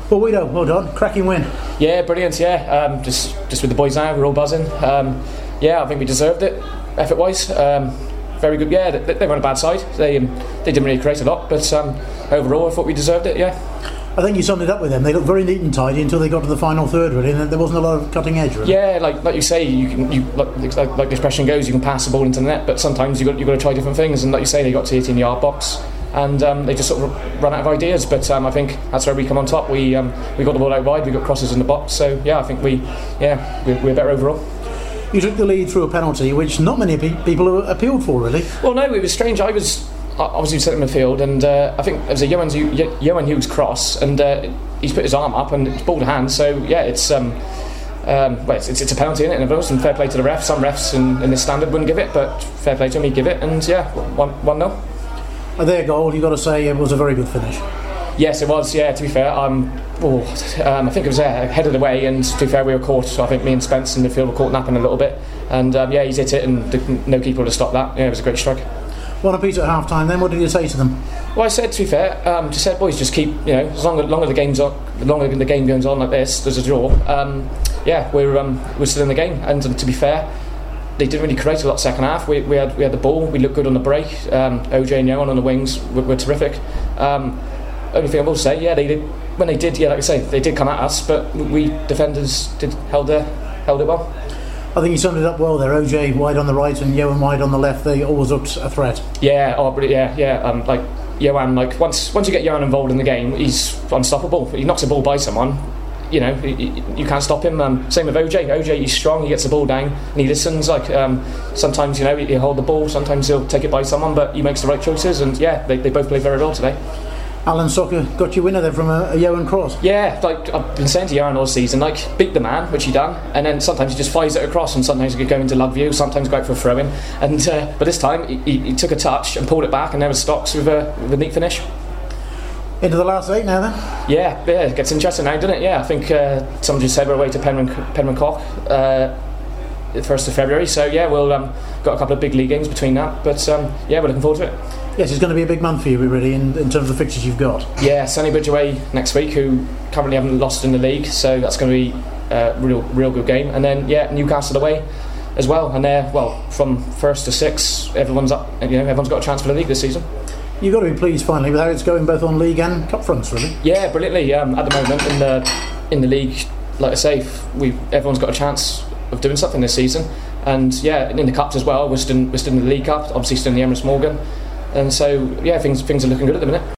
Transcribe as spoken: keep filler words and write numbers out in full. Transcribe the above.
Well, Guido, well done, cracking win. Yeah, brilliant. Yeah, um, just just with the boys now, we're all buzzing. Um, yeah, I think we deserved it, effort-wise. Um, very good. Yeah, they, they weren't a bad side. They um, they didn't really create a lot, but um, overall, I thought we deserved it. Yeah. I think you summed it up with them. They looked very neat and tidy until they got to the final third, really, and there wasn't a lot of cutting edge, really. Yeah, like like you say, you can you like, like, like the expression goes, you can pass the ball into the net, but sometimes you got you got to try different things. And like you say, they got to the eighteen-yard box. And um, they just sort of run out of ideas, but um, I think that's where we come on top. We um, we got the ball out wide, we got crosses in the box, so yeah, I think we yeah we're, we're better overall. You took the lead through a penalty, which not many pe- people appealed for, really. Well, no, it was strange. I was obviously sitting in the field, and uh, I think it was a Johan Hughes, Johan Hughes cross, and uh, he's put his arm up and it's ball to hand. So yeah, it's um, um, well, it's, it's, it's a penalty, isn't it? And fair play to the ref. Some refs in, in this standard wouldn't give it, but fair play to him, he'd give it, and yeah, one one nil. Their goal, you've got to say, it was a very good finish. Yes, it was. Yeah, to be fair, um, oh, um, I think it was uh, headed away, and to be fair, we were caught. So I think me and Spence in the midfield were caught napping a little bit, and um, yeah, he's hit it, and the, no keeper would have stopped that. Yeah, it was a great strike. One apiece at half time. Then, what did you say to them? Well, I said, to be fair, um, just said, boys, just keep, you know, as long as longer the game's on, the longer the game goes on like this, there's a draw. Um, yeah, we're um, we're still in the game, and um, to be fair, they didn't really create a lot second half. We, we had we had the ball. We looked good on the break. Um, O J and Johan on the wings were, were terrific. Um, only thing I will say, yeah, they did when they did. Yeah, like I say, they did come at us, but we defenders did held it held it well. I think you summed it up well there. O J wide on the right and Johan wide on the left. They always looked a threat. Yeah, oh, but yeah, yeah. Um, like Johan, like once once you get Johan involved in the game, he's unstoppable. He knocks a ball by someone. You know, you can't stop him. Um, same with O J. O J, he's strong. He gets the ball down and he listens. Like um, sometimes, you know, he'll hold the ball. Sometimes he'll take it by someone, but he makes the right choices. And yeah, they, they both played very well today. Alan Soccer got your winner then from a, a Johan cross. Yeah, like I've been saying to Johan all season, like beat the man, which he done, and then sometimes he just fires it across, and sometimes he could go into lug view, sometimes go out for a throw in, and uh, but this time he, he, he took a touch and pulled it back, and there was Stocks with a, with a neat finish. Into the last eight now then? Yeah, yeah, it gets interesting now, doesn't it? Yeah, I think uh, someone just said we're away to Penman, Penmancock uh, the first of February, so yeah, we'll um, got a couple of big league games between that, but um, yeah, we're looking forward to it. Yes, it's going to be a big month for you, really, in, in terms of the fixtures you've got. Yeah, Sonnybridge away next week, who currently haven't lost in the league, so that's going to be a real, real good game. And then yeah, Newcastle away as well, and they're well from first to sixth. Everyone's up, you know, everyone's got a chance for the league this season. You've got to be pleased finally with how it's going both on league and cup fronts, really. Yeah, brilliantly. Um, at the moment in the in the league, like I say, we everyone's got a chance of doing something this season, and yeah, in the cups as well. We're still we're still in the League Cup, obviously still in the Emirates Morgan, and so yeah, things things are looking good at the minute.